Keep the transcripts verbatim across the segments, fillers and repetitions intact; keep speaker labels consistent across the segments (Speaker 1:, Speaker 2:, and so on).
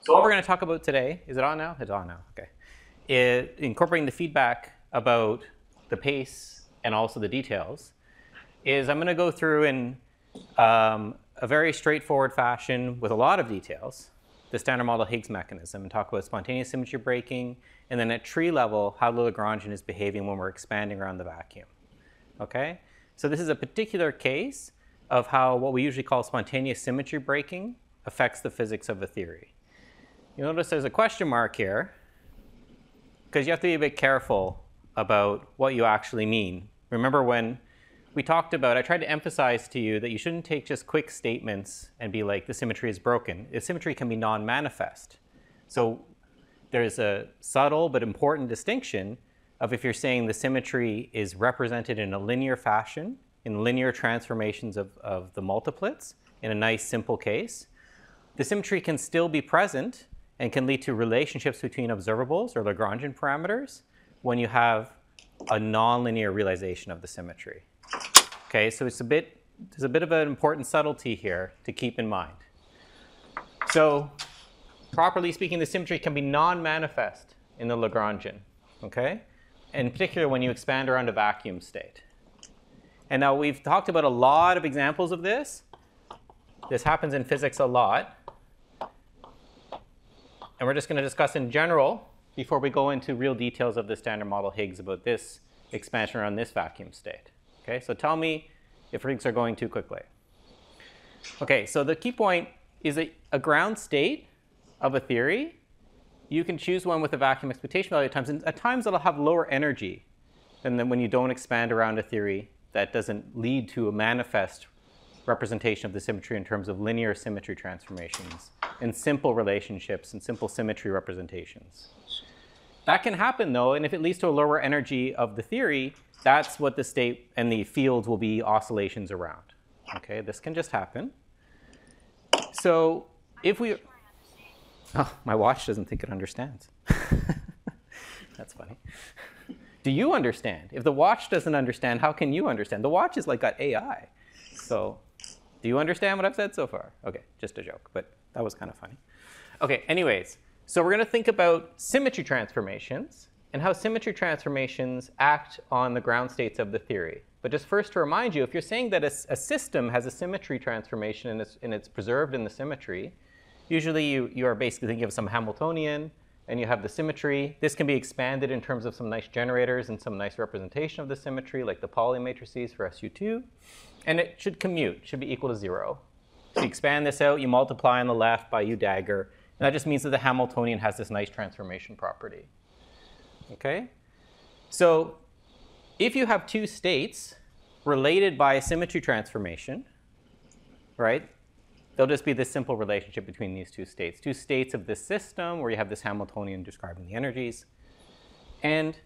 Speaker 1: So what we're going to talk about today, is it on now? It's on now, okay. Is incorporating the feedback about the pace and also the details, is I'm going to go through in um, a very straightforward fashion with a lot of details, the standard model Higgs mechanism, and talk about spontaneous symmetry breaking, and then at tree level, how the Lagrangian is behaving when we're expanding around the vacuum, okay? So this is a particular case of how what we usually call spontaneous symmetry breaking affects the physics of a theory. You'll notice there's a question mark here, because you have to be a bit careful about what you actually mean. Remember when we talked about, I tried to emphasize to you that you shouldn't take just quick statements and be like, the symmetry is broken. The symmetry can be non-manifest. So there's a subtle but important distinction of if you're saying the symmetry is represented in a linear fashion, in linear transformations of, of the multiplets, in a nice simple case, the symmetry can still be present and can lead to relationships between observables or Lagrangian parameters when you have a nonlinear realization of the symmetry. Okay, so it's a bit, there's a bit of an important subtlety here to keep in mind. So, properly speaking, the symmetry can be non-manifest in the Lagrangian, okay? In particular, when you expand around a vacuum state. And now we've talked about a lot of examples of this. This happens in physics a lot. And we're just going to discuss in general before we go into real details of the standard model Higgs about this expansion around this vacuum state. Okay, so tell me if Higgs are going too quickly. Okay, so the key point is that a ground state of a theory, you can choose one with a vacuum expectation value at times, and at times it'll have lower energy than when you don't expand around a theory that doesn't lead to a manifest representation of the symmetry in terms of linear symmetry transformations and simple relationships and simple symmetry representations. That can happen though, and if it leads to a lower energy of the theory, that's what the state and the fields will be oscillations around. Okay, this can just happen. So if we, oh, my watch doesn't think it understands. That's funny. Do you understand? If the watch doesn't understand, how can you understand? The watch is like got A I. So do you understand what I've said so far? Okay, just a joke, but that was kind of funny. Okay, anyways, so we're going to think about symmetry transformations and how symmetry transformations act on the ground states of the theory. But just first to remind you, if you're saying that a, a system has a symmetry transformation and it's, and it's preserved in the symmetry, usually you, you are basically thinking of some Hamiltonian and you have the symmetry. This can be expanded in terms of some nice generators and some nice representation of the symmetry, like the Pauli matrices for S U two. And it should commute, should be equal to zero. So you expand this out, you multiply on the left by U dagger, and that just means that the Hamiltonian has this nice transformation property. Okay? So if you have two states related by a symmetry transformation, right, there'll just be this simple relationship between these two states. Two states of this system where you have this Hamiltonian describing the energies. And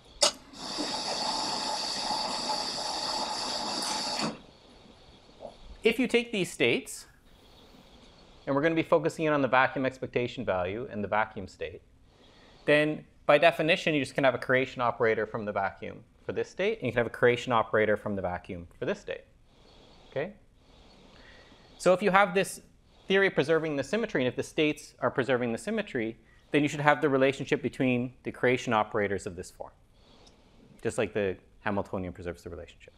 Speaker 1: if you take these states, and we're going to be focusing in on the vacuum expectation value and the vacuum state, then by definition, you just can have a creation operator from the vacuum for this state, and you can have a creation operator from the vacuum for this state. Okay? So if you have this theory preserving the symmetry, and if the states are preserving the symmetry, then you should have the relationship between the creation operators of this form, just like the Hamiltonian preserves the relationship.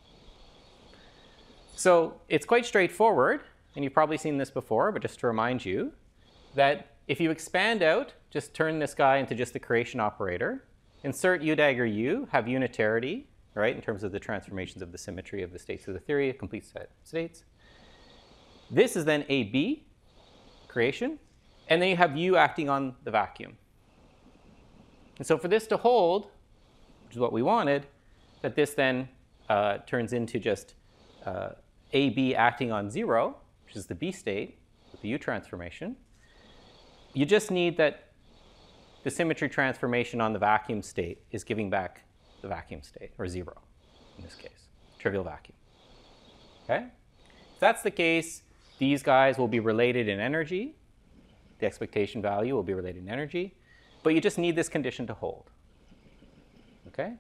Speaker 1: So it's quite straightforward, and you've probably seen this before, but just to remind you, that if you expand out, just turn this guy into just the creation operator, insert U dagger U, have unitarity, right, in terms of the transformations of the symmetry of the states of the theory, a complete set of states. This is then A B, creation, and then you have U acting on the vacuum. And so for this to hold, which is what we wanted, that this then uh, turns into just uh, A B acting on zero, which is the B state with the U transformation. You just need that the symmetry transformation on the vacuum state is giving back the vacuum state, or zero in this case, trivial vacuum. Okay? If that's the case, these guys will be related in energy. The expectation value will be related in energy. But you just need this condition to hold. Okay?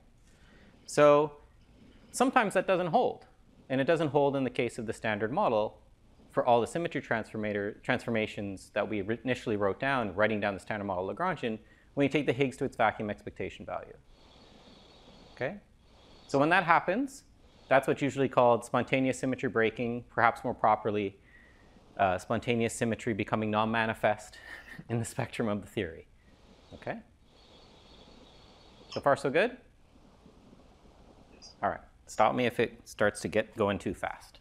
Speaker 1: So sometimes that doesn't hold. And it doesn't hold in the case of the standard model for all the symmetry transformations that we initially wrote down, writing down the standard model Lagrangian, when you take the Higgs to its vacuum expectation value. Okay? So when that happens, that's what's usually called spontaneous symmetry breaking, perhaps more properly, uh, spontaneous symmetry becoming non-manifest in the spectrum of the theory. Okay? So far, so good? All right. Stop me if it starts to get going too fast.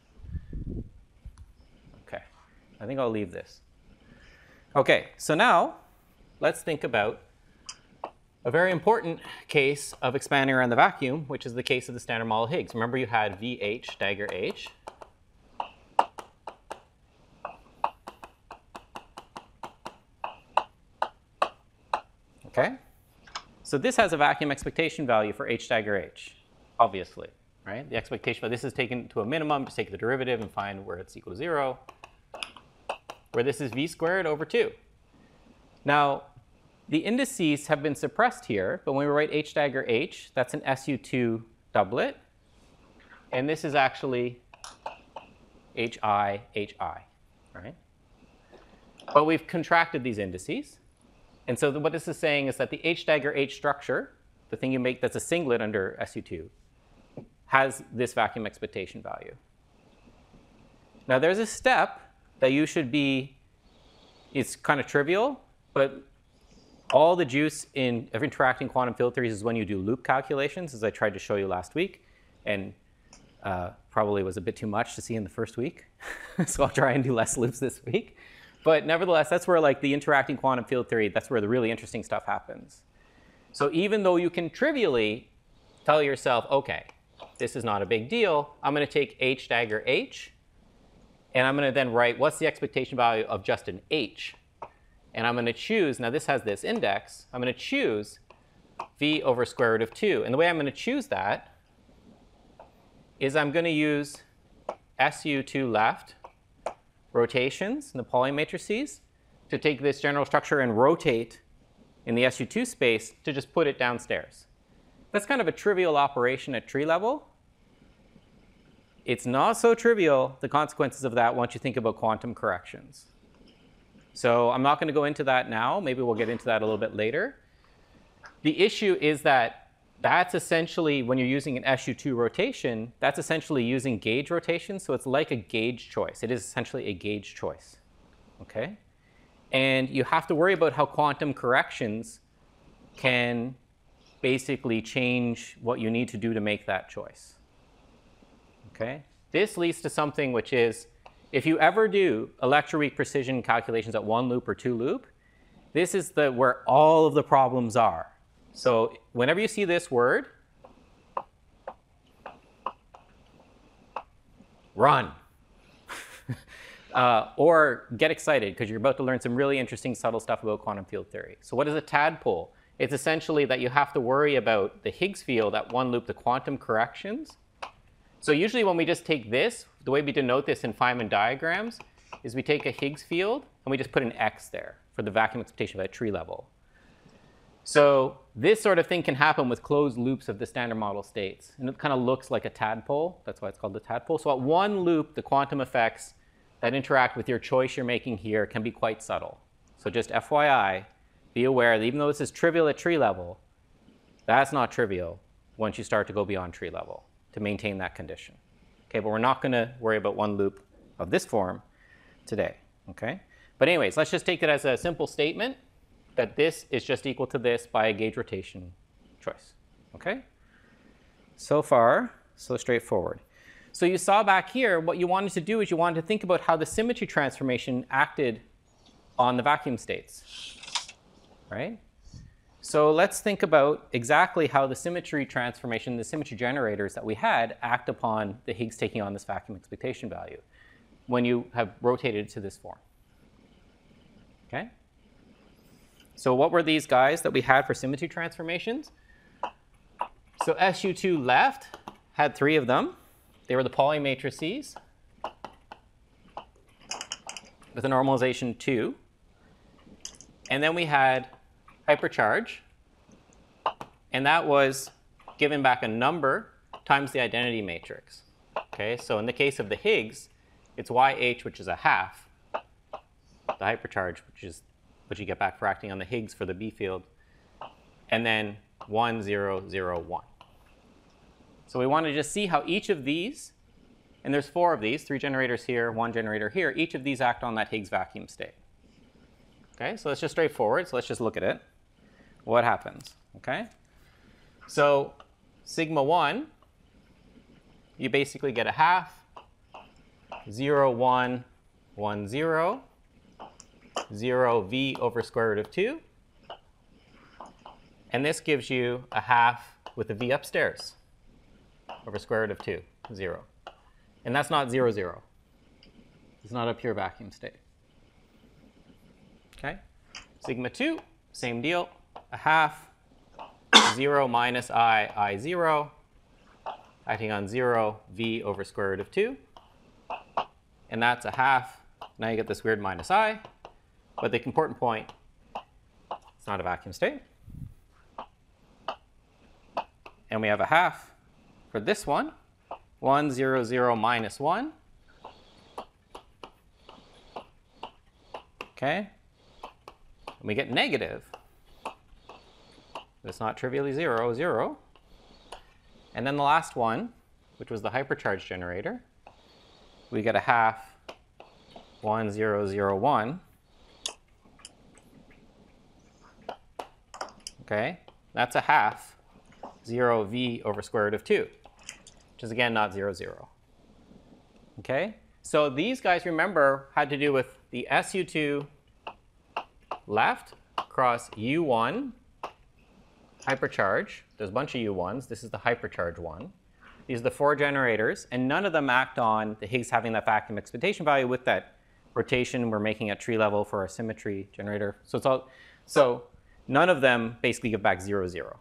Speaker 1: Okay. I think I'll leave this. Okay. So now let's think about a very important case of expanding around the vacuum, which is the case of the standard model Higgs. Remember, you had V H dagger H. Okay? So this has a vacuum expectation value for H dagger H, obviously, right? The expectation value, this is taken to a minimum, just take the derivative and find where it's equal to zero, where this is V squared over two. Now, the indices have been suppressed here, but when we write H dagger H, that's an S U two doublet, and this is actually H I, H I, right? But we've contracted these indices. And so what this is saying is that the H dagger H structure, the thing you make that's a singlet under S U two, has this vacuum expectation value. Now there's a step that you should be, it's kind of trivial, but all the juice in of interacting quantum field theories is when you do loop calculations, as I tried to show you last week, and uh, probably was a bit too much to see in the first week. So I'll try and do less loops this week. But nevertheless, that's where like the interacting quantum field theory, that's where the really interesting stuff happens. So even though you can trivially tell yourself, okay, this is not a big deal, I'm going to take H dagger H, and I'm going to then write what's the expectation value of just an H. And I'm going to choose, now this has this index, I'm going to choose V over square root of two. And the way I'm going to choose that is I'm going to use S U two left rotations in the Pauli matrices to take this general structure and rotate in the S U two space to just put it downstairs. That's kind of a trivial operation at tree level. It's not so trivial, the consequences of that, once you think about quantum corrections. So I'm not going to go into that now. Maybe we'll get into that a little bit later. The issue is that that's essentially, when you're using an S U two rotation, that's essentially using gauge rotation. So it's like a gauge choice. It is essentially a gauge choice. Okay? And you have to worry about how quantum corrections can basically change what you need to do to make that choice. Okay? This leads to something which is, if you ever do electroweak precision calculations at one loop or two loop, this is the where all of the problems are. So whenever you see this word, run. uh, or get excited, because you're about to learn some really interesting subtle stuff about quantum field theory. So what is a tadpole? It's essentially that you have to worry about the Higgs field at one loop, the quantum corrections. So usually when we just take this, the way we denote this in Feynman diagrams is we take a Higgs field and we just put an X there for the vacuum expectation at tree level. So this sort of thing can happen with closed loops of the standard model states. And it kind of looks like a tadpole. That's why it's called the tadpole. So at one loop, the quantum effects that interact with your choice you're making here can be quite subtle. So just F Y I, be aware that even though this is trivial at tree level, that's not trivial once you start to go beyond tree level to maintain that condition. Okay, but we're not going to worry about one loop of this form today. Okay? But anyways, let's just take it as a simple statement that this is just equal to this by a gauge rotation choice. Okay? So far, so straightforward. So you saw back here, what you wanted to do is you wanted to think about how the symmetry transformation acted on the vacuum states. Right? So let's think about exactly how the symmetry transformation, the symmetry generators that we had, act upon the Higgs taking on this vacuum expectation value when you have rotated it to this form. Okay? So what were these guys that we had for symmetry transformations? So S U two left had three of them. They were the Pauli matrices with a normalization two. And then we had hypercharge, and that was given back a number times the identity matrix. Okay, so in the case of the Higgs, it's Y H, which is a half, the hypercharge, which is what you get back for acting on the Higgs for the B field, and then one, zero, zero, one. So we want to just see how each of these, and there's four of these, three generators here, one generator here, each of these act on that Higgs vacuum state. Okay, so that's just straightforward. So let's just look at it. What happens? Okay, so sigma one, you basically get a half, zero, one, one, zero, zero V over square root of two. And this gives you a half with a V upstairs over square root of two, zero. And that's not zero, zero. It's not a pure vacuum state. Okay, sigma two, same deal, a half, zero minus I, I zero, acting on zero, V over square root of two. And that's a half. Now you get this weird minus I. But the important point, it's not a vacuum state. And we have a half for this one, one, zero, zero, minus one. Okay? And we get negative. It's not trivially zero, zero. And then the last one, which was the hypercharge generator, we get a half, one, zero, zero, one. Okay? That's a half, zero V over square root of two, which is again not zero, zero. Okay? So these guys, remember, had to do with the S U two left cross U one hypercharge. There's a bunch of U ones. This is the hypercharge one. These are the four generators, and none of them act on the Higgs having that vacuum excitation value with that rotation we're making at tree level for our symmetry generator. So it's all, so none of them basically give back zero, zero.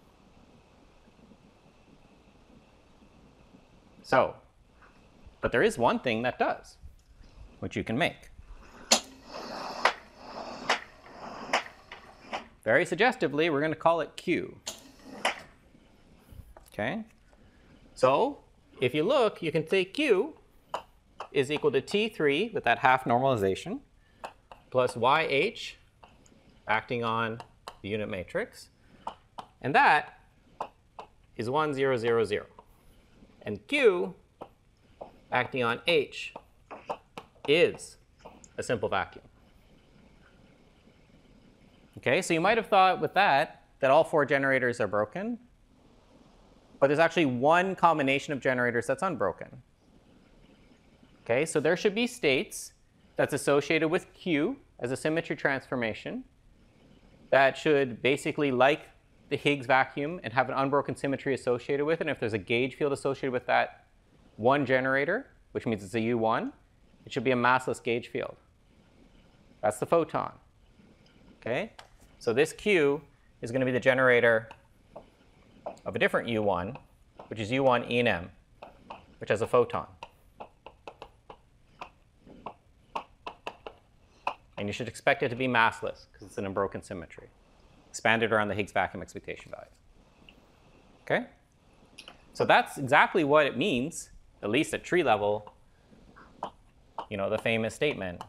Speaker 1: So, but there is one thing that does, which you can make. Very suggestively, we're going to call it Q. Okay? So, if you look, you can say Q is equal to T three with that half normalization plus Y H acting on the unit matrix. And that is one, zero, zero, zero. And Q acting on H is a simple vacuum. Okay, so you might have thought with that that all four generators are broken, but there's actually one combination of generators that's unbroken. Okay, so there should be states that's associated with Q as a symmetry transformation that should basically like the Higgs vacuum and have an unbroken symmetry associated with it. And if there's a gauge field associated with that one generator, which means it's a U one, it should be a massless gauge field. That's the photon. Okay? So this Q is going to be the generator of a different U one, which is U one E N M, which has a photon. And you should expect it to be massless because it's an unbroken symmetry, expanded around the Higgs vacuum expectation value. Okay? So that's exactly what it means, at least at tree level, you know, the famous statement.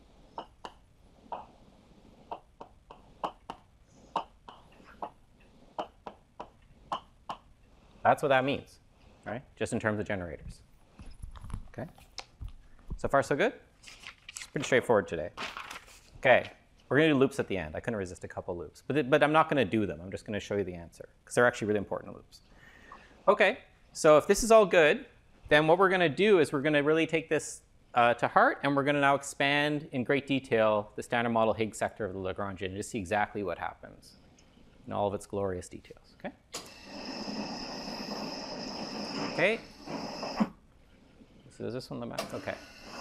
Speaker 1: That's what that means, right? Just in terms of generators. Okay? So far, so good? It's pretty straightforward today. Okay, we're going to do loops at the end. I couldn't resist a couple loops, but, it, but I'm not going to do them. I'm just going to show you the answer because they're actually really important loops. Okay, so if this is all good, then what we're going to do is we're going to really take this uh, to heart, and we're going to now expand in great detail the standard model Higgs sector of the Lagrangian and just see exactly what happens in all of its glorious details. Okay. Okay. So is this one the math? Okay.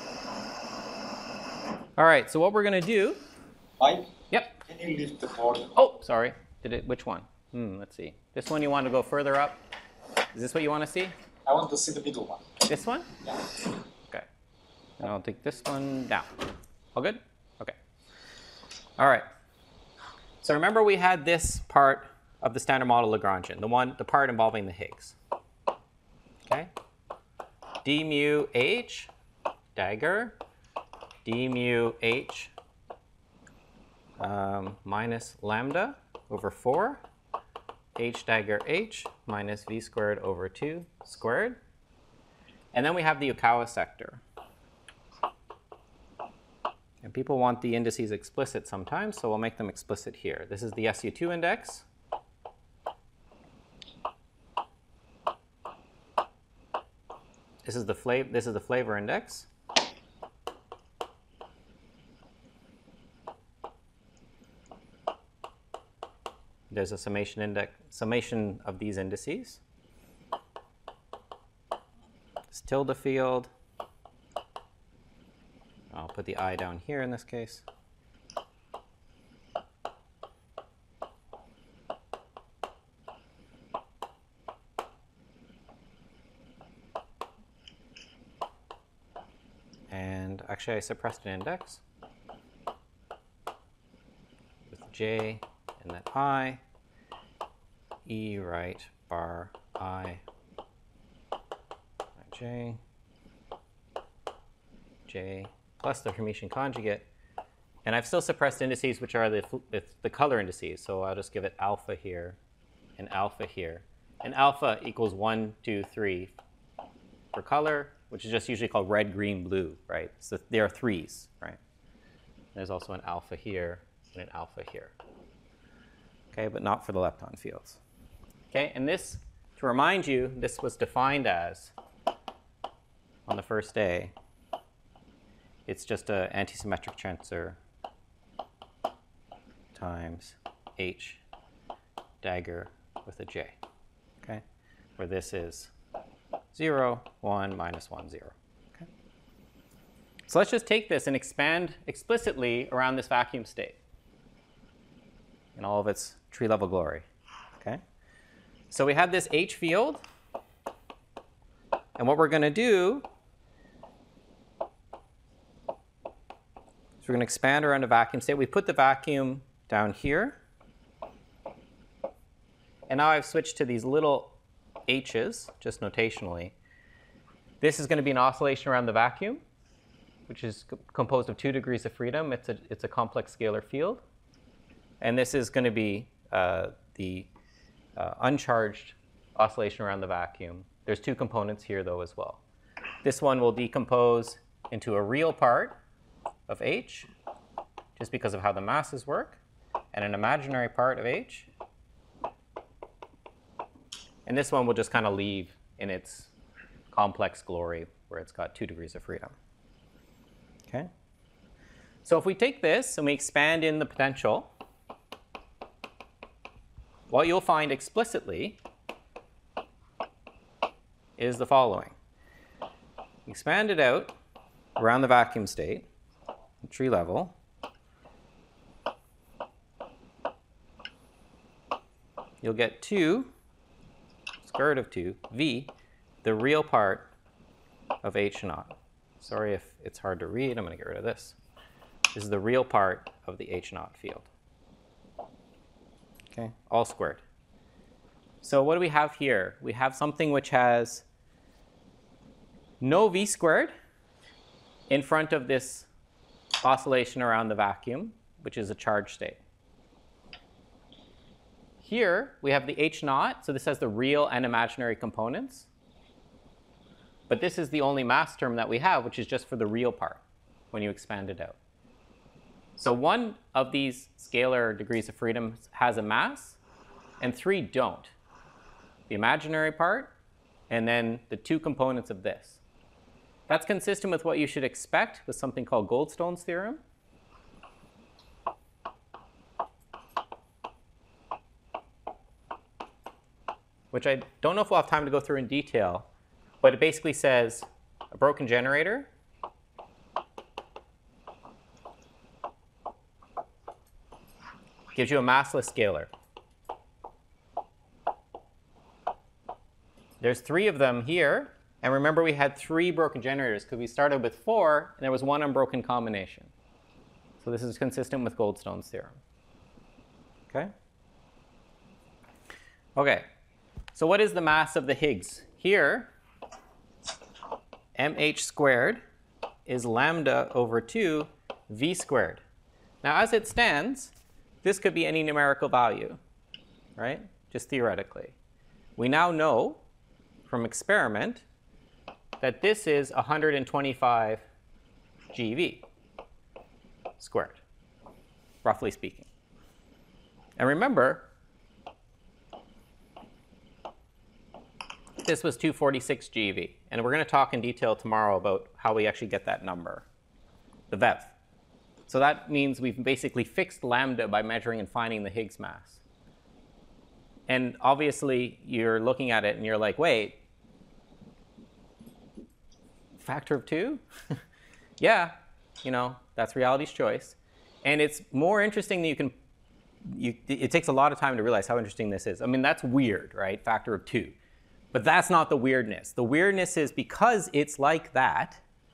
Speaker 1: All right, so what we're going to do.
Speaker 2: Mike?
Speaker 1: Yep.
Speaker 2: Can you lift the board?
Speaker 1: Oh, sorry. Did it? Which one? Hmm, let's see. This one you want to go further up? Is this what you want to see?
Speaker 2: I want to see the middle one.
Speaker 1: This one?
Speaker 2: Yeah.
Speaker 1: Okay. And I'll take this one down. All good? Okay. All right. So remember we had this part of the standard model Lagrangian, the one, the part involving the Higgs. Okay? D mu H dagger d mu h um, minus lambda over four h dagger h minus v squared over two squared. And then we have the Yukawa sector. And people want the indices explicit sometimes, so we'll make them explicit here. This is the S U two index. This is the flavor, this is the flavor index. There's a summation index, summation of these indices. It's tilde field. I'll put the I down here in this case. And actually, I suppressed an index with J and then I, E right bar I, J, J, plus the Hermitian conjugate. And I've still suppressed indices, which are the, the color indices. So I'll just give it alpha here and alpha here. And alpha equals one, two, three for color, which is just usually called red, green, blue, right? So there are threes, right? There's also an alpha here and an alpha here. Okay, but not for the lepton fields. Okay, and this, to remind you, this was defined as, on the first day, it's just an antisymmetric tensor times H dagger with a J, okay? Where this is zero, one, minus one, zero, okay? So let's just take this and expand explicitly around this vacuum state in all of its tree-level glory, okay? So we have this H field, and what we're going to do is we're going to expand around a vacuum state. We put the vacuum down here, and now I've switched to these little H's, just notationally. This is going to be an oscillation around the vacuum, which is co composed of two degrees of freedom. It's a, it's a complex scalar field. And this is going to be uh, the uh, uncharged oscillation around the vacuum. There's two components here, though, as well. This one will decompose into a real part of H, just because of how the masses work, and an imaginary part of H. And this one will just kind of leave in its complex glory, where it's got two degrees of freedom. Okay? So if we take this and we expand in the potential, what you'll find explicitly is the following. Expand it out around the vacuum state, tree level. You'll get two, square root of two, V, the real part of H naught. Sorry if it's hard to read. I'm going to get rid of this. This is the real part of the H naught field. Okay, all squared. So what do we have here? We have something which has no V squared in front of this oscillation around the vacuum, which is a charged state. Here we have the H naught, so this has the real and imaginary components. But this is the only mass term that we have, which is just for the real part when you expand it out. So one of these scalar degrees of freedom has a mass, and three don't. The imaginary part, and then the two components of this. That's consistent with what you should expect with something called Goldstone's theorem. Which I don't know if we'll have time to go through in detail, but it basically says a broken generator gives you a massless scalar. There's three of them here, and remember we had three broken generators because we started with four, and there was one unbroken combination. So this is consistent with Goldstone's theorem. Okay? Okay. So what is the mass of the Higgs? Here, mh squared is lambda over two v squared. Now, as it stands, this could be any numerical value, right? Just theoretically. We now know from experiment that this is one hundred twenty-five G V squared, roughly speaking. And remember, this was two hundred forty-six G V. And we're going to talk in detail tomorrow about how we actually get that number, the V E V. So that means we've basically fixed lambda by measuring and finding the Higgs mass. And obviously, you're looking at it and you're like, wait, factor of two? Yeah, you know, that's reality's choice. And it's more interesting than you can, you, it takes a lot of time to realize how interesting this is. I mean, that's weird, right? Factor of two. But that's not the weirdness. The weirdness is because it's like that,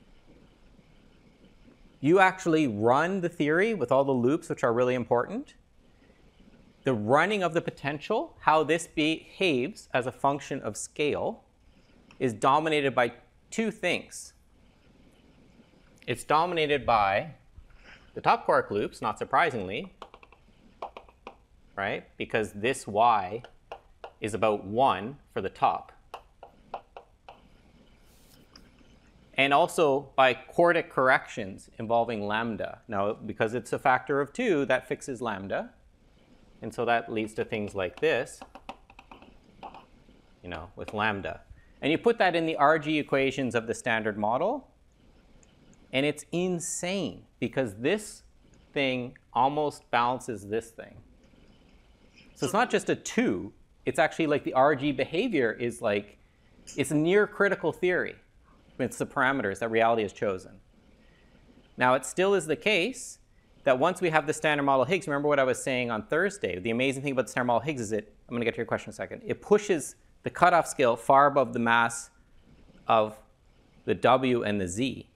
Speaker 1: you actually run the theory with all the loops, which are really important. The running of the potential, how this behaves as a function of scale, is dominated by two things. It's dominated by the top quark loops, not surprisingly, right? Because this y is about one for the top. And also by quartic corrections involving lambda. Now, because it's a factor of two, that fixes lambda. And so that leads to things like this, you know, with lambda. And you put that in the R G equations of the standard model, and it's insane because this thing almost balances this thing. So it's not just a two, it's actually like the R G behavior is like, it's a near critical theory. It's the parameters that reality has chosen. Now, it still is the case that once we have the standard model Higgs, remember what I was saying on Thursday, the amazing thing about the standard model Higgs is it, I'm going to get to your question in a second, it pushes the cutoff scale far above the mass of the W and the Z.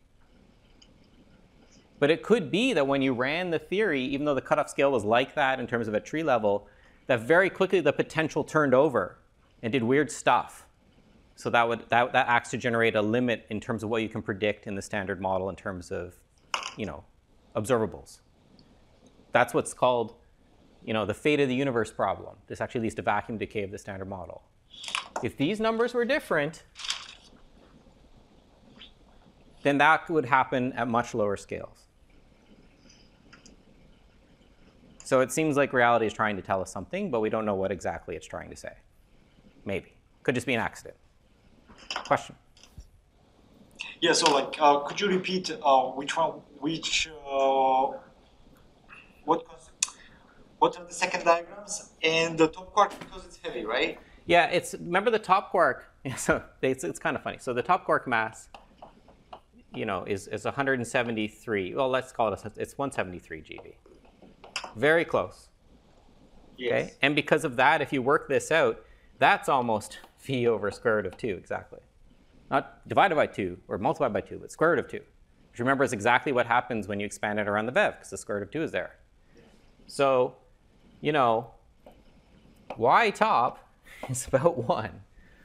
Speaker 1: But it could be that when you ran the theory, even though the cutoff scale was like that in terms of at tree level, that very quickly the potential turned over and did weird stuff. So that, would, that, that acts to generate a limit in terms of what you can predict in the standard model in terms of, you know, observables. That's what's called, you know, the fate of the universe problem. This actually leads to vacuum decay of the standard model. If these numbers were different, then that would happen at much lower scales. So it seems like reality is trying to tell us something, but we don't know what exactly it's trying to say. Maybe. Could just be an accident. Question?
Speaker 2: Yeah, so like, uh, could you repeat uh, which one, which, uh, what, what are the second diagrams? And the top quark, because it's heavy, right?
Speaker 1: Yeah, it's, remember the top quark, so it's, it's kind of funny. So the top quark mass, you know, is, is one hundred seventy-three, well, let's call it, a, it's one hundred seventy-three G V. Very close.
Speaker 2: Yes.
Speaker 1: Okay? And because of that, if you work this out, that's almost phi over square root of two, exactly. Not divided by two or multiplied by two, but square root of two. Which remember is exactly what happens when you expand it around the V E V, because the square root of two is there. So, you know, y top is about one.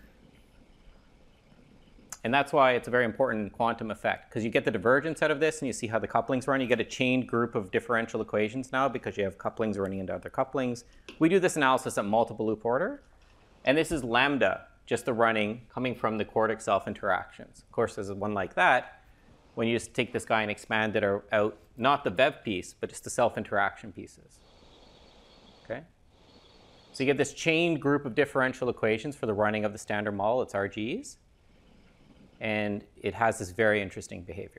Speaker 1: And that's why it's a very important quantum effect, because you get the divergence out of this and you see how the couplings run. You get a chained group of differential equations now because you have couplings running into other couplings. We do this analysis at multiple loop order. And this is lambda, just the running coming from the quartic self-interactions. Of course, there's one like that when you just take this guy and expand it out, not the V E V piece, but just the self-interaction pieces. Okay? So you get this chained group of differential equations for the running of the standard model. It's R Gs. And it has this very interesting behavior.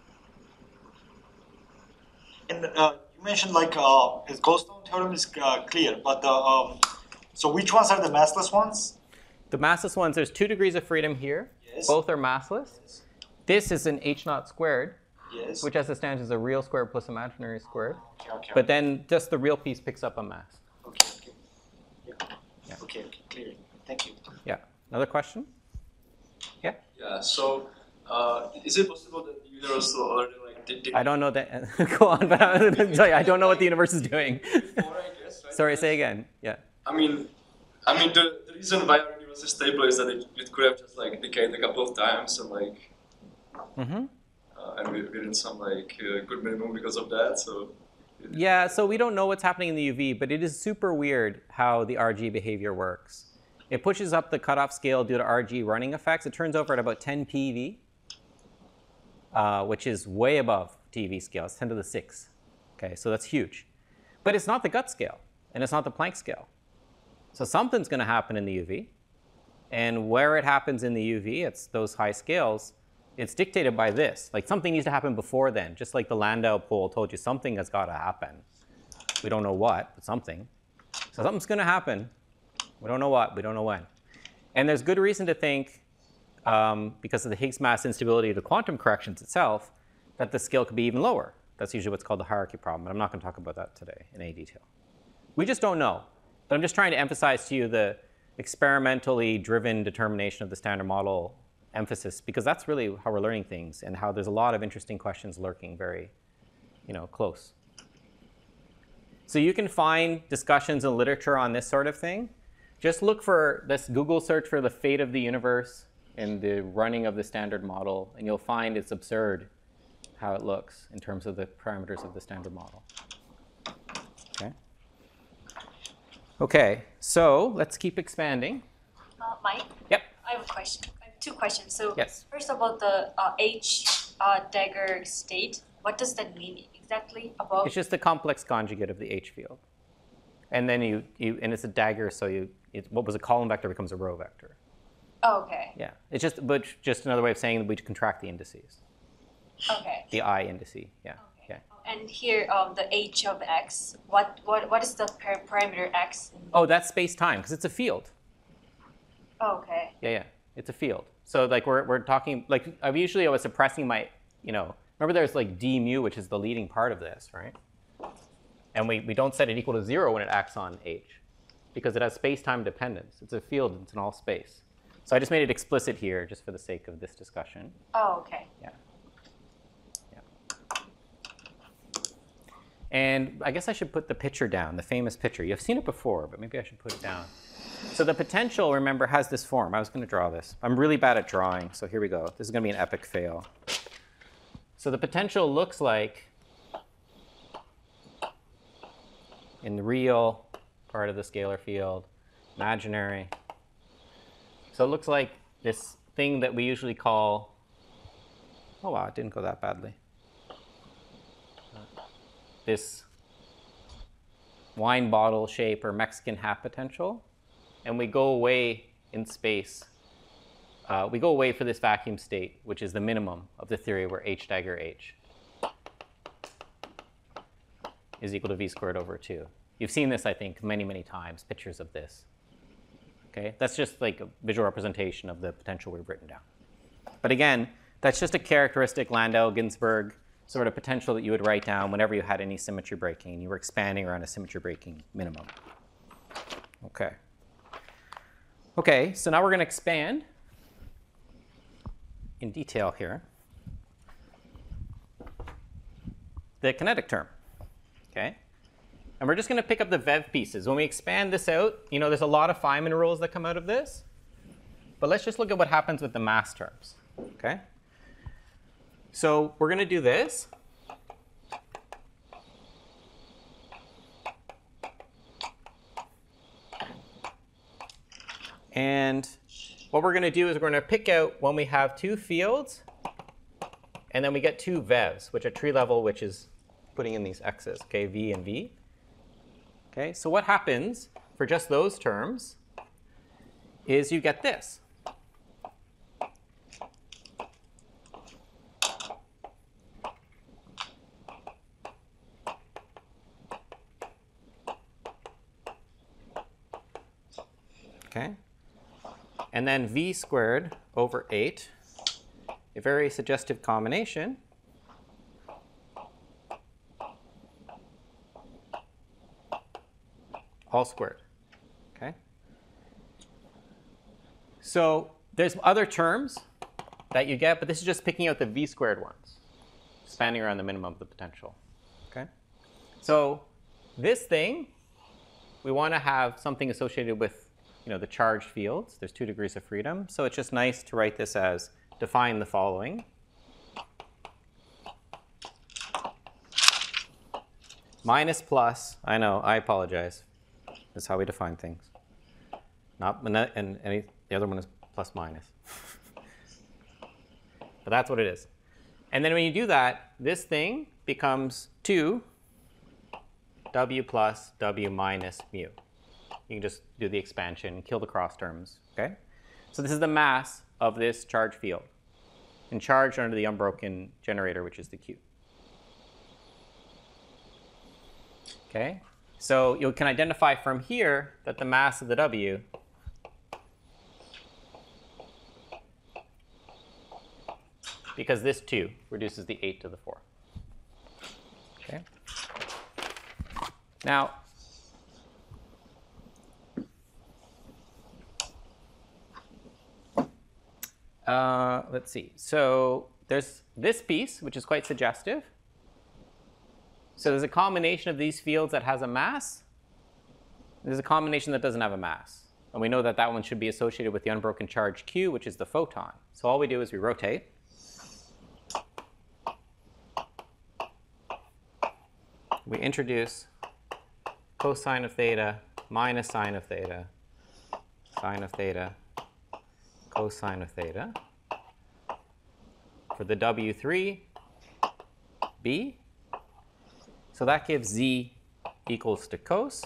Speaker 2: And uh, you mentioned like uh, his Goldstone theorem is uh, clear, but uh, um, so which ones are the massless ones?
Speaker 1: The massless ones, there's two degrees of freedom here.
Speaker 2: Yes.
Speaker 1: Both are massless.
Speaker 2: Yes.
Speaker 1: This is an h naught squared,
Speaker 2: Yes.
Speaker 1: which as it stands is a real squared plus imaginary squared.
Speaker 2: Okay, okay.
Speaker 1: But then just the real piece picks up a mass.
Speaker 2: Okay, okay. Yeah.
Speaker 1: Yeah.
Speaker 2: Okay, okay, clear. Thank you.
Speaker 1: Yeah. Another question? Yeah?
Speaker 3: Yeah, so uh, is it possible that the universe will already like did, did
Speaker 1: I don't know that. Go on, but I'm sorry, I don't know what the universe is doing.
Speaker 3: before, I guess, right?
Speaker 1: Sorry, say again. Yeah.
Speaker 3: I mean, I mean the, the reason why our universe is stable is that it, it could have just like decayed a couple of times and like
Speaker 1: Mm-hmm.
Speaker 3: uh, and we, we're in some like uh, good minimum because of that. So
Speaker 1: Yeah, so we don't know what's happening in the U V, but it is super weird how the R G behavior works. It pushes up the cutoff scale due to R G running effects. It turns over at about ten P E V, uh, which is way above T V scale. It's ten to the six. Okay, so that's huge. But it's not the gut scale, and it's not the Planck scale. So something's going to happen in the U V. And where it happens in the U V, it's those high scales, it's dictated by this. Like something needs to happen before then, just like the Landau poll told you something has got to happen. We don't know what, but something. So something's going to happen. We don't know what, we don't know when. And there's good reason to think, um, because of the Higgs mass instability of the quantum corrections itself, that the scale could be even lower. That's usually what's called the hierarchy problem, but I'm not going to talk about that today in any detail. We just don't know. But I'm just trying to emphasize to you the experimentally driven determination of the standard model emphasis, because that's really how we're learning things and how there's a lot of interesting questions lurking very, you know, close. So you can find discussions in literature on this sort of thing. Just look for this Google search for the fate of the universe and the running of the standard model, and you'll find it's absurd how it looks in terms of the parameters of the standard model. Okay. Okay, so let's keep expanding.
Speaker 4: Uh, Mike?
Speaker 1: Yep.
Speaker 4: I have a question. I have two questions. So
Speaker 1: Yes.
Speaker 4: first about the uh, H uh, dagger state, what does that mean exactly about?
Speaker 1: It's just the complex conjugate of the H field. And then you, you and it's a dagger, so you, it, what was a column vector becomes a row vector.
Speaker 4: Oh, okay.
Speaker 1: Yeah, it's just, but just another way of saying that we contract the indices.
Speaker 4: Okay.
Speaker 1: The I indice, yeah.
Speaker 4: Okay.
Speaker 1: Yeah.
Speaker 4: And here, um, the H of X, what, what, what is the par parameter X?
Speaker 1: Oh, that's space-time, because it's a field.
Speaker 4: Oh, okay.
Speaker 1: Yeah, yeah, it's a field. So like we're, we're talking, like I usually I was suppressing my, you know, remember there's like d mu, which is the leading part of this, right? And we, we don't set it equal to zero when it acts on H, because it has space-time dependence. It's a field, it's in all space. So I just made it explicit here, just for the sake of this discussion.
Speaker 4: Oh, okay.
Speaker 1: Yeah. Yeah. And I guess I should put the picture down, the famous picture. You've seen it before, but maybe I should put it down. So the potential, remember, has this form. I was going to draw this. I'm really bad at drawing, so here we go. This is going to be an epic fail. So the potential looks like, in the real part of the scalar field, imaginary. So it looks like this thing that we usually call, oh wow, it didn't go that badly. This wine bottle shape or Mexican hat potential. And we go away in space. Uh, we go away for this vacuum state, which is the minimum of the theory where H dagger H is equal to v squared over two. You've seen this, I think, many, many times, pictures of this. Okay, that's just like a visual representation of the potential we've written down. But again, that's just a characteristic Landau-Ginzburg sort of potential that you would write down whenever you had any symmetry breaking. You were expanding around a symmetry breaking minimum. Okay. Okay, so now we're going to expand in detail here the kinetic term. Okay? And we're just going to pick up the V E V pieces. When we expand this out, you know, there's a lot of Feynman rules that come out of this. But let's just look at what happens with the mass terms. Okay? So we're going to do this. And what we're going to do is we're going to pick out when we have two fields, and then we get two V E Vs, which are tree level, which is putting in these x's, okay, v and v. Okay, so what happens for just those terms is you get this. Okay, and then v squared over eight, a very suggestive combination. All squared. Okay. So there's other terms that you get, but this is just picking out the v squared ones, spanning around the minimum of the potential. Okay. So this thing, we want to have something associated with, you know, the charged fields. There's two degrees of freedom, so it's just nice to write this as define the following. minus plus, I know, I apologize. That's how we define things. Not, and any, the other one is plus minus. But that's what it is. And then when you do that, this thing becomes two w plus w minus mu. You can just do the expansion, kill the cross terms, okay? So this is the mass of this charge field, and charged under the unbroken generator, which is the Q. Okay? So you can identify from here that the mass of the W because this two reduces the eight to the four. Okay? Now, uh, let's see. So there's this piece, which is quite suggestive. So there's a combination of these fields that has a mass. There's a combination that doesn't have a mass. And we know that that one should be associated with the unbroken charge Q, which is the photon. So all we do is we rotate. We introduce cosine of theta minus sine of theta, sine of theta, cosine of theta for the W three B. So that gives Z equals to cos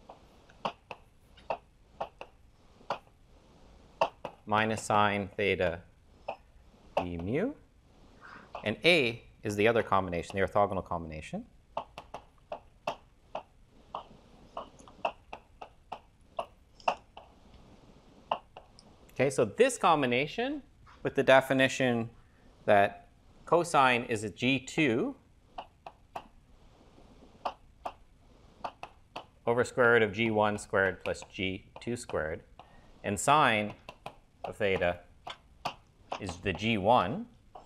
Speaker 1: minus sine theta B mu. And A is the other combination, the orthogonal combination. Okay, so this combination with the definition that cosine is a G two over square root of G one squared plus G two squared, and sine of theta is the G one,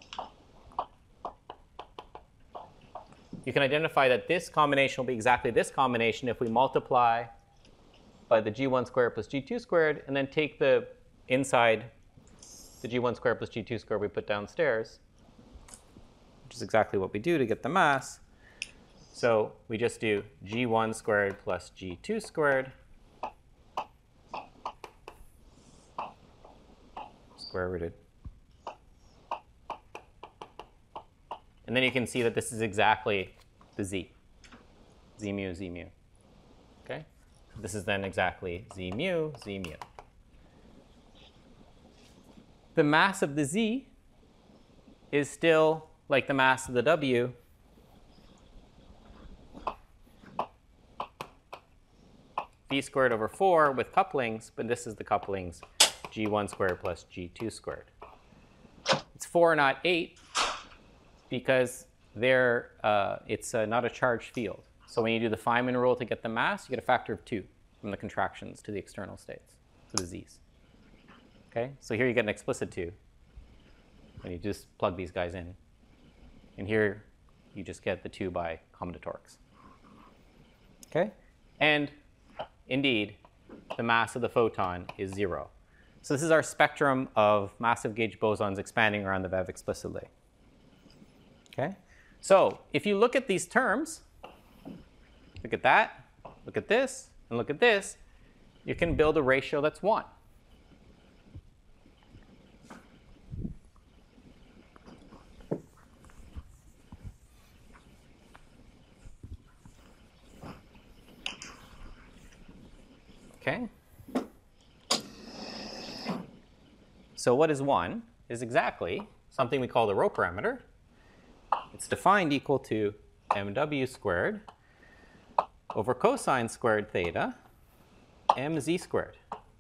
Speaker 1: you can identify that this combination will be exactly this combination if we multiply by the G one squared plus G two squared and then take the inside the G one squared plus G two squared we put downstairs, which is exactly what we do to get the mass. So we just do G one squared plus G two squared square rooted. And then you can see that this is exactly the Z. Z mu, Z mu. Okay? This is then exactly Z mu, Z mu. The mass of the Z is still like the mass of the W, V squared over four with couplings, but this is the couplings G one squared plus G two squared. It's four, not eight, because they're, uh, it's uh, not a charged field. So when you do the Feynman rule to get the mass, you get a factor of two from the contractions to the external states, to the Z's. Okay, so here you get an explicit two when you just plug these guys in. And here you just get the two by combinatorics. Okay, and indeed, the mass of the photon is zero. So this is our spectrum of massive gauge bosons expanding around the V E V explicitly. Okay, so if you look at these terms, look at that, look at this, and look at this, you can build a ratio that's one. Okay. So what is one is exactly something we call the rho parameter. It's defined equal to mw squared over cosine squared theta mz squared.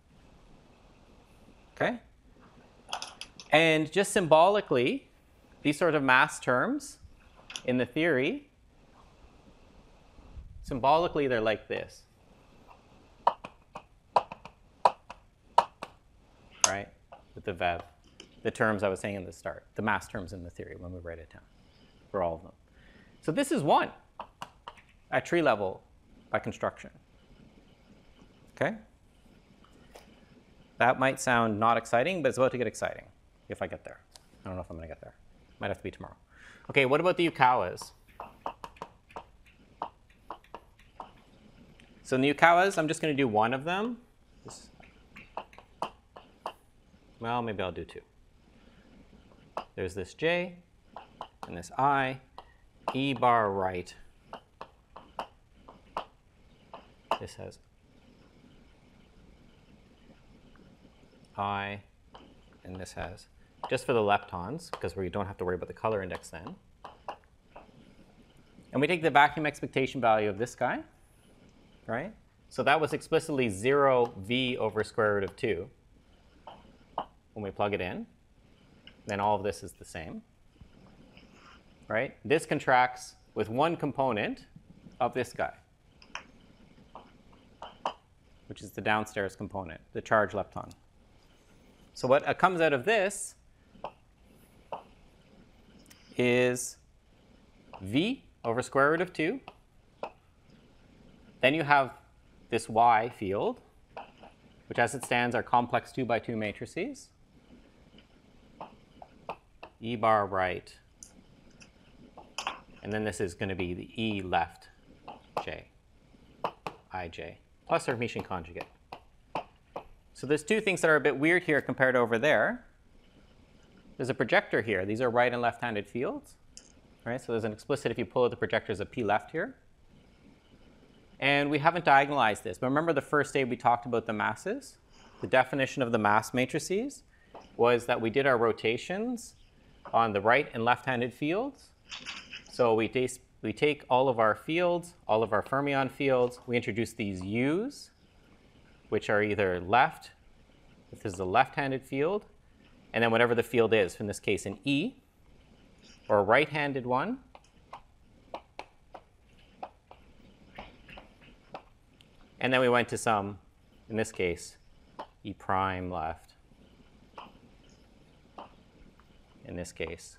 Speaker 1: Okay? And just symbolically, these sort of mass terms in the theory, symbolically they're like this. Right? With the V E V, the terms I was saying in the start, the mass terms in the theory when we write it down for all of them. So this is one at tree level by construction. Okay? That might sound not exciting, but it's about to get exciting if I get there. I don't know if I'm going to get there. Might have to be tomorrow. Okay, what about the Yukawas? So in the Yukawas, I'm just going to do one of them. This, well, maybe I'll do two. There's this J and this I, E bar right. This has I, and this has, just for the leptons, because we don't have to worry about the color index then. And we take the vacuum expectation value of this guy, right? So that was explicitly zero V over square root of two when we plug it in. Then all of this is the same, right? This contracts with one component of this guy, which is the downstairs component, the charged lepton. So what uh, comes out of this is V over square root of two. Then you have this Y field, which as it stands are complex two by two matrices. E bar right. And then this is going to be the E left J, Ij, plus Hermitian conjugate. So there's two things that are a bit weird here compared to over there. There's a projector here. These are right and left-handed fields, right? So there's an explicit, if you pull out the projector, there's a P left here. And we haven't diagonalized this. But remember the first day we talked about the masses? The definition of the mass matrices was that we did our rotations on the right and left-handed fields. So we, we take all of our fields, all of our fermion fields, we introduce these U's, which are either left, if this is a left-handed field, and then whatever the field is, in this case an E, or a right-handed one. And then we went to some, in this case, E prime left. In this case.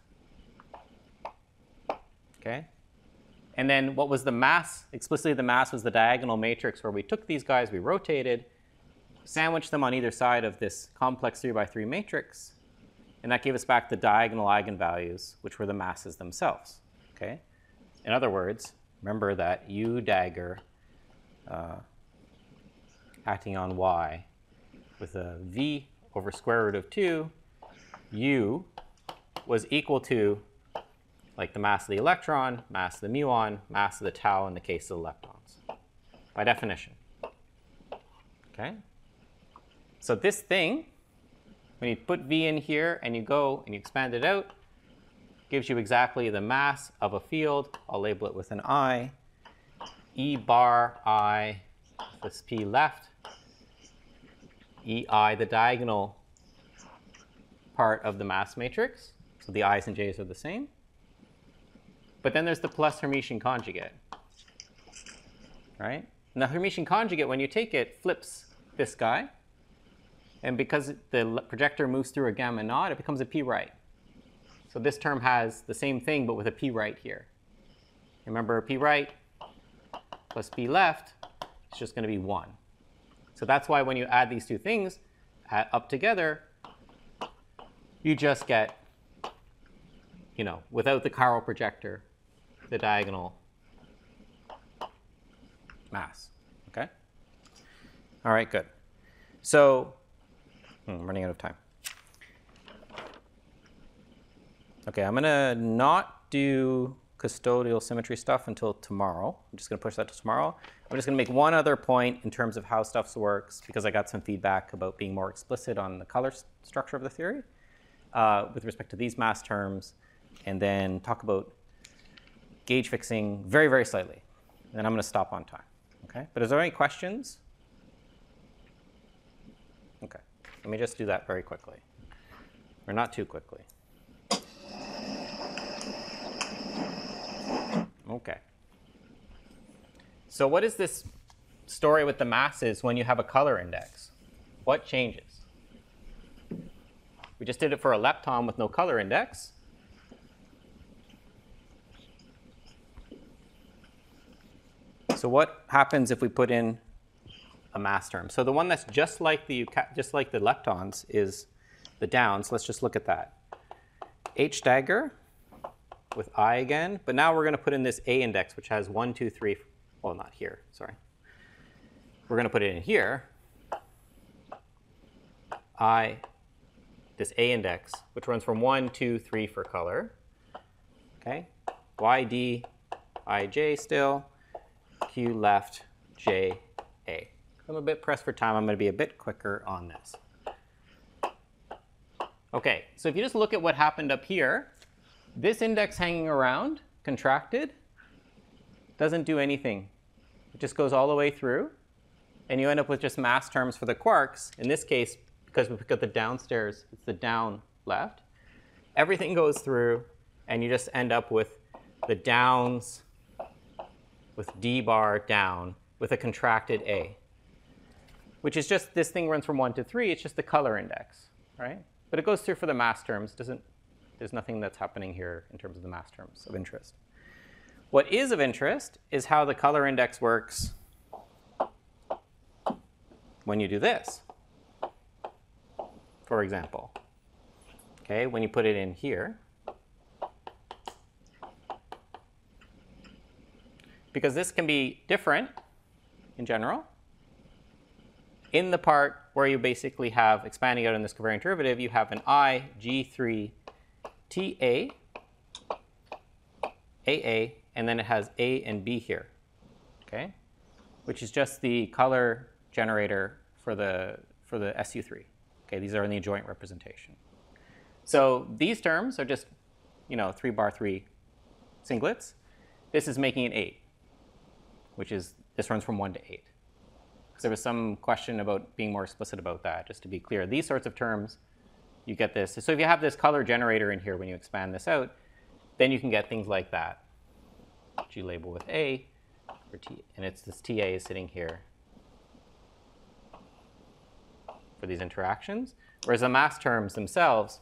Speaker 1: Okay? And then what was the mass? Explicitly the mass was the diagonal matrix where we took these guys, we rotated, sandwiched them on either side of this complex three by three matrix, and that gave us back the diagonal eigenvalues, which were the masses themselves. Okay? In other words, remember that U dagger uh, acting on Y with a V over square root of two, U was equal to like the mass of the electron, mass of the muon, mass of the tau in the case of the leptons, by definition. Okay? So this thing, when you put V in here and you go and you expand it out, gives you exactly the mass of a field. I'll label it with an I. E bar I with P left. E I, the diagonal part of the mass matrix. So the I's and J's are the same. But then there's the plus Hermitian conjugate, right? And the Hermitian conjugate, when you take it, flips this guy. And because the projector moves through a gamma naught, it becomes a P right. So this term has the same thing, but with a P right here. Remember, P right plus P left is just going to be one. So that's why when you add these two things add up together, you just get, you know, without the chiral projector, the diagonal mass. Okay? All right, good. So I'm running out of time. Okay, I'm going to not do custodial symmetry stuff until tomorrow. I'm just going to push that to tomorrow. I'm just going to make one other point in terms of how stuff works, because I got some feedback about being more explicit on the color st structure of the theory uh, with respect to these mass terms, and then talk about gauge fixing very, very slightly. And then I'm going to stop on time. Okay? But is there any questions? Okay. Let me just do that very quickly, or not too quickly. Okay. So what is this story with the masses when you have a color index? What changes? We just did it for a lepton with no color index. So what happens if we put in a mass term? So the one that's just like the just like the leptons is the downs. Let's just look at that. H dagger with I again, but now we're going to put in this A index, which has one, two, three. Well, not here. Sorry. we're going to put it in here, I, this A index, which runs from one, two, three for color. Okay, Y, D, I, J still, Q left, J, A. I'm a bit pressed for time. I'm going to be a bit quicker on this. Okay, so if you just look at what happened up here, this index hanging around, contracted, doesn't do anything. It just goes all the way through, and you end up with just mass terms for the quarks. In this case, because we pick up the downstairs, it's the down left. Everything goes through, and you just end up with the downs with D bar down with a contracted A, which is just this thing runs from one to three. It's just the color index, right? But it goes through for the mass terms. Doesn't, there's nothing that's happening here in terms of the mass terms of interest. What is of interest is how the color index works when you do this, for example. Okay, when you put it in here. Because this can be different in general. In the part where you basically have, expanding out in this covariant derivative, you have an I, G three, T A, A A, and then it has A and B here, okay? Which is just the color generator for the, for the S U three. Okay, these are in the joint representation. So these terms are just, you know, three bar three singlets. This is making it eight, which is, this runs from one to eight. Because there was some question about being more explicit about that, just to be clear. These sorts of terms, you get this. So if you have this color generator in here when you expand this out, then you can get things like that. Which you label with A, or T, and it's this T A is sitting here for these interactions. Whereas the mass terms themselves,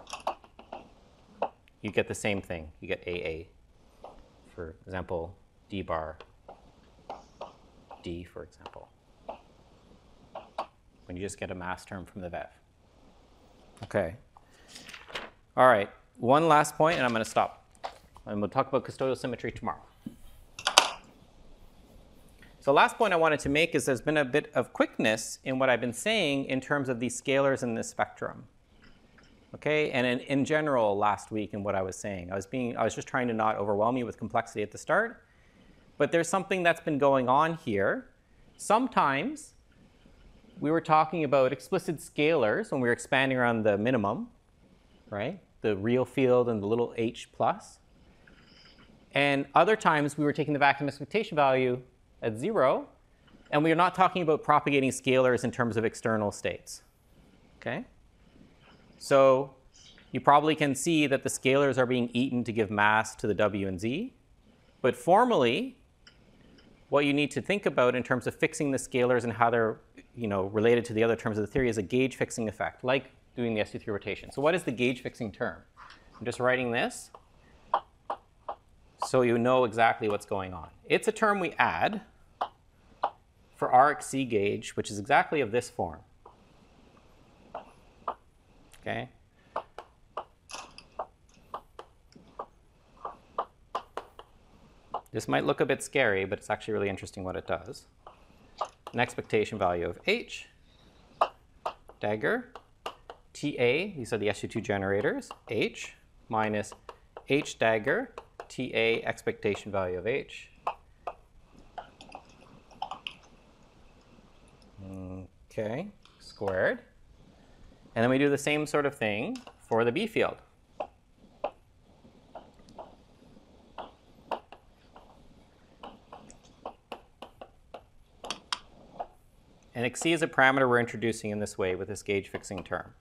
Speaker 1: you get the same thing. You get A A, for example, D bar, D, for example, when you just get a mass term from the V E F. Okay. All right. One last point, and I'm going to stop. And we'll talk about custodial symmetry tomorrow. So last point I wanted to make is there's been a bit of quickness in what I've been saying in terms of these scalars in this spectrum. Okay, and in, in general last week in what I was saying, I was being, I was just trying to not overwhelm you with complexity at the start. But there's something that's been going on here. Sometimes we were talking about explicit scalars when we were expanding around the minimum, right? The real field and the little h plus. And other times we were taking the vacuum expectation value at zero, and we are not talking about propagating scalars in terms of external states. Okay? So you probably can see that the scalars are being eaten to give mass to the W and Z. But formally, what you need to think about in terms of fixing the scalars and how they're, you know, related to the other terms of the theory is a gauge fixing effect, like doing the S U three rotation. So what is the gauge fixing term? I'm just writing this so you know exactly what's going on. It's a term we add for R X C gauge, which is exactly of this form. Okay? This might look a bit scary, but it's actually really interesting what it does. An expectation value of H, dagger, T A, these are the S U two generators, H minus H dagger, T A expectation value of H. Okay, squared. And then we do the same sort of thing for the B field. And X C is a parameter we're introducing in this way with this gauge fixing term.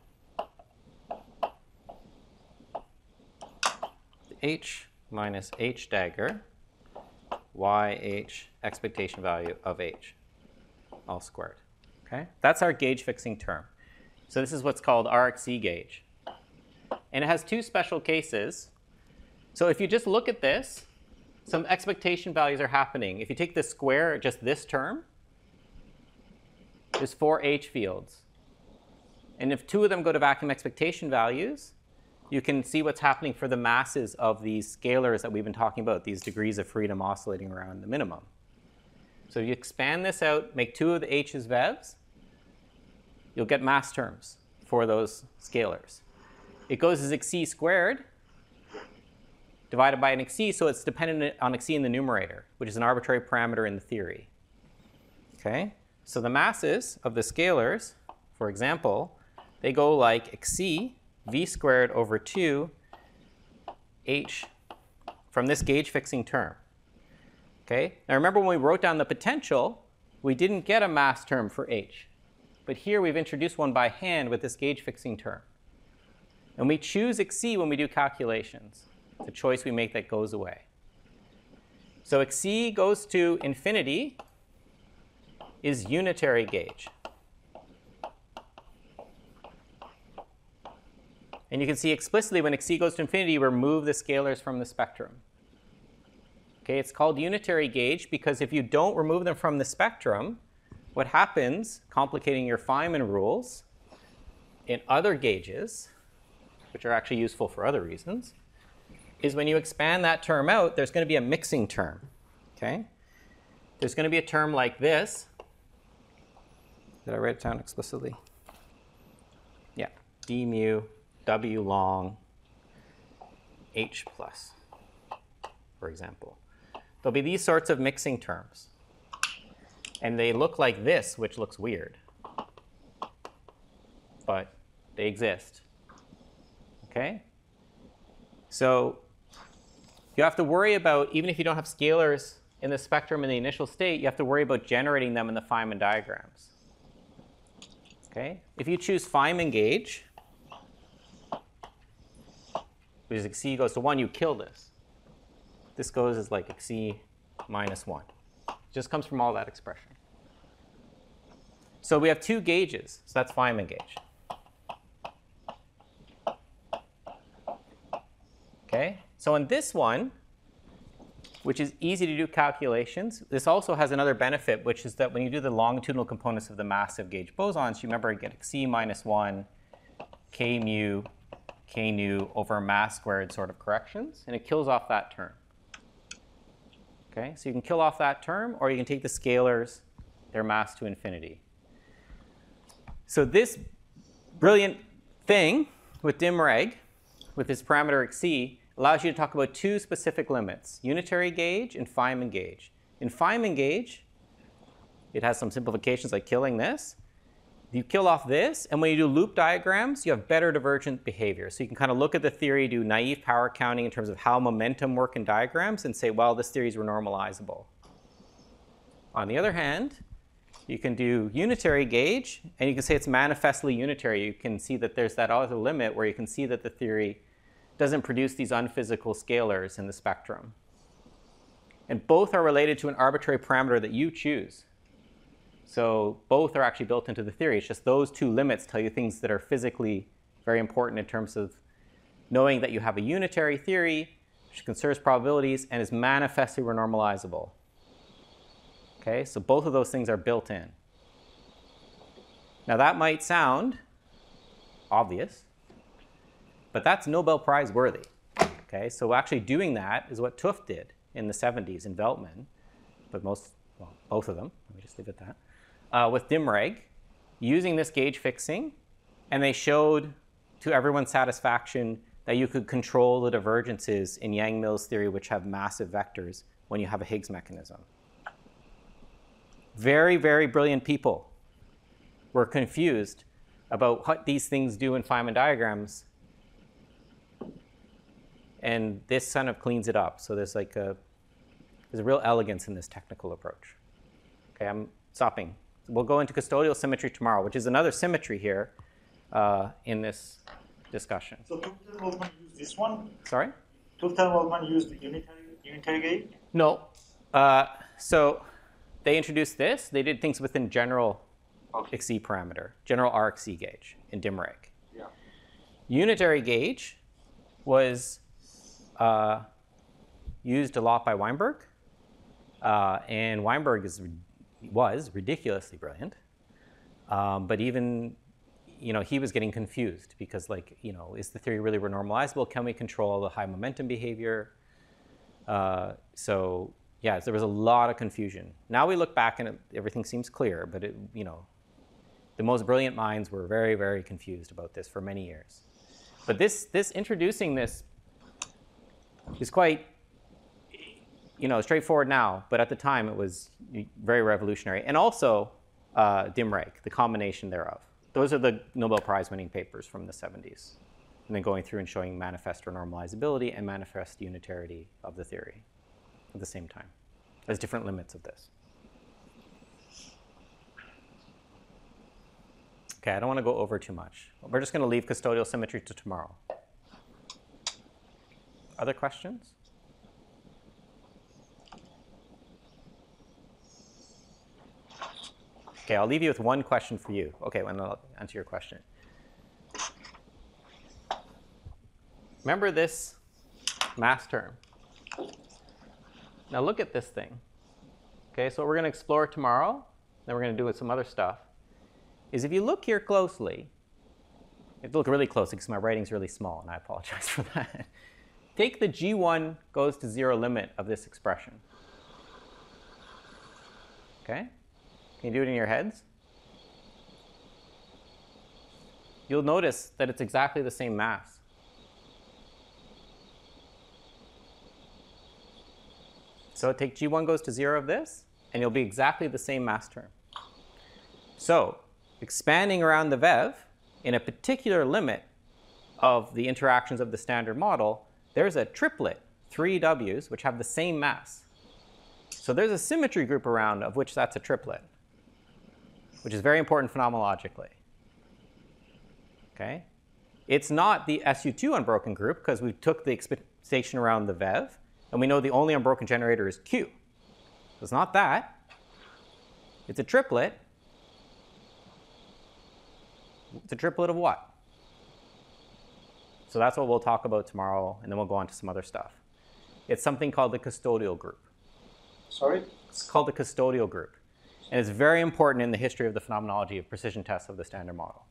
Speaker 1: H minus H dagger, Y H expectation value of H, all squared. Okay? That's our gauge fixing term. So this is what's called R X C gauge. And it has two special cases. So if you just look at this, some expectation values are happening. If you take the square, just this term, there's four H fields. And if two of them go to vacuum expectation values, you can see what's happening for the masses of these scalars that we've been talking about, these degrees of freedom oscillating around the minimum. So you expand this out, make two of the h's V E Vs, you'll get mass terms for those scalars. It goes as xc squared divided by an xc, so it's dependent on xc in the numerator, which is an arbitrary parameter in the theory. Okay? So the masses of the scalars, for example, they go like xc v squared over two h from this gauge fixing term. Okay? Now remember when we wrote down the potential, we didn't get a mass term for h. But here we've introduced one by hand with this gauge fixing term. And we choose xc when we do calculations. It's a choice we make that goes away. So xc goes to infinity is unitary gauge. And you can see explicitly when xc goes to infinity, remove the scalars from the spectrum. Okay, it's called unitary gauge because if you don't remove them from the spectrum, what happens, complicating your Feynman rules, in other gauges, which are actually useful for other reasons, is when you expand that term out, there's going to be a mixing term. Okay? There's going to be a term like this. Did I write it down explicitly? Yeah, d mu w long h plus, for example. There'll be these sorts of mixing terms. And they look like this, which looks weird. But they exist. Okay? So you have to worry about, even if you don't have scalars in the spectrum in the initial state, you have to worry about generating them in the Feynman diagrams. Okay? If you choose Feynman gauge, which is xc goes to one, you kill this. This goes as like xc minus one. It just comes from all that expression. So we have two gauges. So that's Feynman gauge. Okay? So in this one, which is easy to do calculations, this also has another benefit, which is that when you do the longitudinal components of the massive gauge bosons, you remember you get xc minus one, k mu, k nu over mass squared sort of corrections, and it kills off that term. Okay, so you can kill off that term, or you can take the scalars, their mass to infinity. So this brilliant thing with dim-reg, with this parameter xc, allows you to talk about two specific limits, unitary gauge and Feynman gauge. In Feynman gauge, it has some simplifications like killing this. You kill off this, and when you do loop diagrams, you have better divergent behavior. So you can kind of look at the theory, do naive power counting in terms of how momentum work in diagrams, and say, well, this theory is renormalizable. On the other hand, you can do unitary gauge, and you can say it's manifestly unitary. You can see that there's that other limit where you can see that the theory doesn't produce these unphysical scalars in the spectrum. And both are related to an arbitrary parameter that you choose. So both are actually built into the theory. It's just those two limits tell you things that are physically very important in terms of knowing that you have a unitary theory which conserves probabilities and is manifestly renormalizable. Okay, so both of those things are built in. Now that might sound obvious, but that's Nobel Prize worthy. Okay, so actually doing that is what Tufte did in the seventies in Veltman, but most, well, both of them, let me just leave it at that. Uh, with dim-reg, using this gauge fixing, and they showed to everyone's satisfaction that you could control the divergences in Yang-Mills theory, which have massive vectors when you have a Higgs mechanism. Very, very brilliant people were confused about what these things do in Feynman diagrams, and this kind of cleans it up. So there's like a, there's a real elegance in this technical approach. Okay, I'm stopping. We'll go into custodial symmetry tomorrow, which is another symmetry here uh, in this discussion.
Speaker 2: So Tufte and Waldman used this one?
Speaker 1: Sorry?
Speaker 2: Tufte and Waldman used the unitary, unitary gauge?
Speaker 1: No. Uh, so they introduced this. They did things within general
Speaker 2: Okay.
Speaker 1: xc parameter, general R X C gauge in dim-reg.
Speaker 2: Yeah.
Speaker 1: Unitary gauge was uh, used a lot by Weinberg. Uh, and Weinberg is was ridiculously brilliant, um, but even, you know, he was getting confused because, like, you know, is the theory really renormalizable? Can we control the high momentum behavior? Uh, so, Yeah, there was a lot of confusion. Now we look back and it, everything seems clear, but it, you know, the most brilliant minds were very, very confused about this for many years. But this, this introducing this is quite, you know, straightforward now, but at the time it was very revolutionary. And also uh, Dymeric, the combination thereof. Those are the Nobel Prize winning papers from the seventies. And then going through and showing manifest renormalizability and manifest unitarity of the theory at the same time. There's different limits of this. Okay, I don't want to go over too much. We're just going to leave custodial symmetry to tomorrow. Other questions? Okay, I'll leave you with one question for you. Okay, well, I'll answer your question. Remember this mass term. Now look at this thing. Okay, so what we're going to explore tomorrow, then we're going to do with some other stuff, is if you look here closely, you have to look really closely because my writing's really small, and I apologize for that. Take the G one goes to zero limit of this expression. Okay? Can you do it in your heads? You'll notice that it's exactly the same mass. So take G one goes to zero of this, and you'll be exactly the same mass term. So expanding around the V E V in a particular limit of the interactions of the standard model, there's a triplet, three W's, which have the same mass. So there's a symmetry group around of which that's a triplet, which is very important phenomenologically. Okay? It's not the S U two unbroken group because we took the excitation around the V E V, and we know the only unbroken generator is Q. So it's not that. It's a triplet. It's a triplet of what? So that's what we'll talk about tomorrow, and then we'll go on to some other stuff. It's something called the custodial group.
Speaker 2: Sorry?
Speaker 1: It's called the custodial group. And it's very important in the history of the phenomenology of precision tests of the standard model.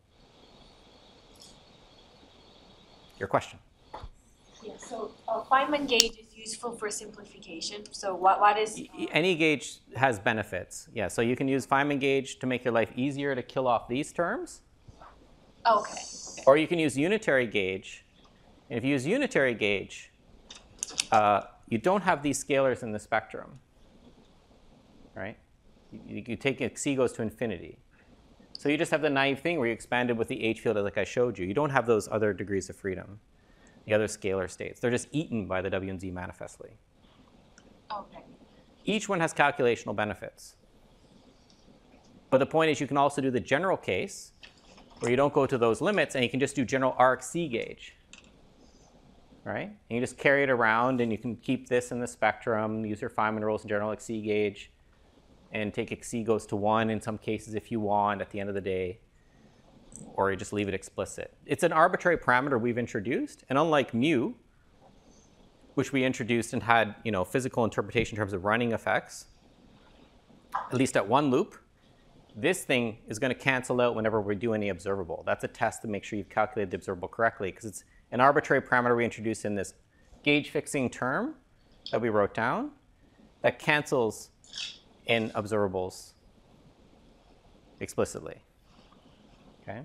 Speaker 1: Your question?
Speaker 4: Yeah, so uh, Feynman gauge is useful for simplification. So what, what is... Uh,
Speaker 1: Any gauge has benefits. Yeah, so you can use Feynman gauge to make your life easier to kill off these terms.
Speaker 4: okay.
Speaker 1: Or you can use unitary gauge. And if you use unitary gauge, uh, you don't have these scalars in the spectrum, right? You, you take xi goes to infinity. So you just have the naive thing where you expanded with the H field like I showed you. You don't have those other degrees of freedom, the other scalar states. They're just eaten by the W and Z manifestly.
Speaker 4: Okay.
Speaker 1: Each one has calculational benefits. But the point is you can also do the general case where you don't go to those limits and you can just do general R X C gauge, right? And you just carry it around and you can keep this in the spectrum, use your Feynman rules in general X C gauge, and take xi goes to one in some cases if you want at the end of the day, or you just leave it explicit. It's an arbitrary parameter we've introduced, and unlike mu, which we introduced and had, you know, physical interpretation in terms of running effects, at least at one loop, this thing is going to cancel out whenever we do any observable. That's a test to make sure you've calculated the observable correctly, because it's an arbitrary parameter we introduced in this gauge fixing term that we wrote down that cancels in observables explicitly. Okay?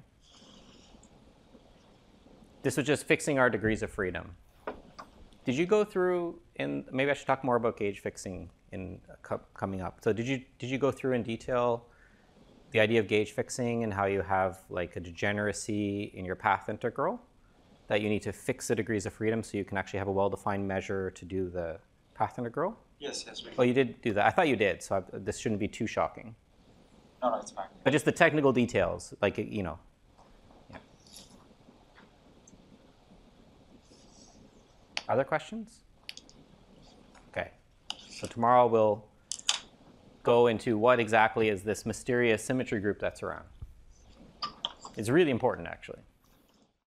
Speaker 1: This was just fixing our degrees of freedom. Did you go through in, maybe I should talk more about gauge fixing in co coming up. So did you, did you go through in detail the idea of gauge fixing and how you have like a degeneracy in your path integral that you need to fix the degrees of freedom so you can actually have a well-defined measure to do the path integral?
Speaker 2: Yes, yes. We
Speaker 1: Oh, you did do that. I thought you did, so I, this shouldn't be too shocking.
Speaker 2: No, no, it's fine.
Speaker 1: But just the technical details, like, you know. Yeah. Other questions? Okay. So tomorrow we'll go into what exactly is this mysterious symmetry group that's around. It's really important, actually.